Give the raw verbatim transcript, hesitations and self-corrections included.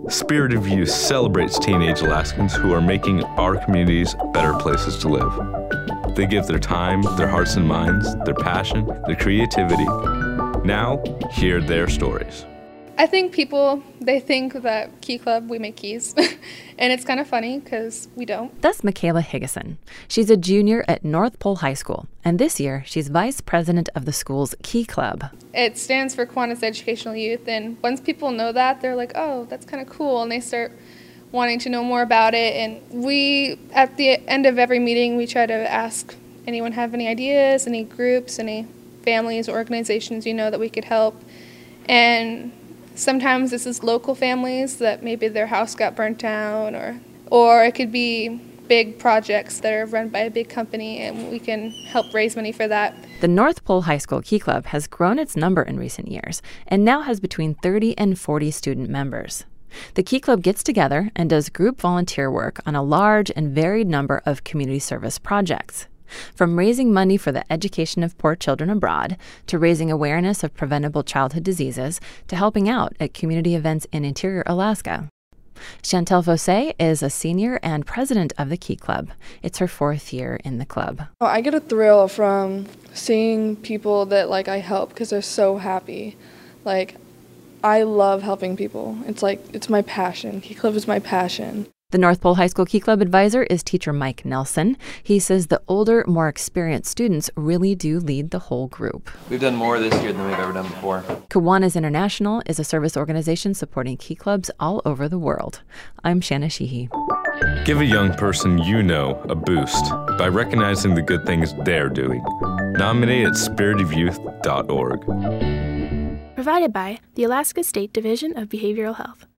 Spirit of Youth celebrates teenage Alaskans who are making our communities better places to live. They give their time, their hearts and minds, their passion, their creativity. Now, hear their stories. I think people, they think that Key Club, we make keys. And it's kind of funny because we don't. That's Michaela Higgison. She's a junior at North Pole High School. And this year, she's vice president of the school's Key Club. It stands for Kiwanis Educational Youth. And once people know that, they're like, oh, that's kind of cool. And they start wanting to know more about it. And we, at the end of every meeting, we try to ask anyone have any ideas, any groups, any families or organizations you know that we could help. And sometimes this is local families that maybe their house got burnt down, or or it could be big projects that are run by a big company, and we can help raise money for that. The North Pole High School Key Club has grown its number in recent years and now has between thirty and forty student members. The Key Club gets together and does group volunteer work on a large and varied number of community service projects. From raising money for the education of poor children abroad, to raising awareness of preventable childhood diseases, to helping out at community events in interior Alaska. Chantel Fossé is a senior and president of the Key Club. It's her fourth year in the club. Oh, I get a thrill from seeing people that like I help because they're so happy. Like, I love helping people. It's like, it's my passion. Key Club is my passion. The North Pole High School Key Club advisor is teacher Mike Nelson. He says the older, more experienced students really do lead the whole group. We've done more this year than we've ever done before. Kiwanis International is a service organization supporting Key Clubs all over the world. I'm Shanna Sheehy. Give a young person you know a boost by recognizing the good things they're doing. Nominate at spirit of youth dot org. Provided by the Alaska State Division of Behavioral Health.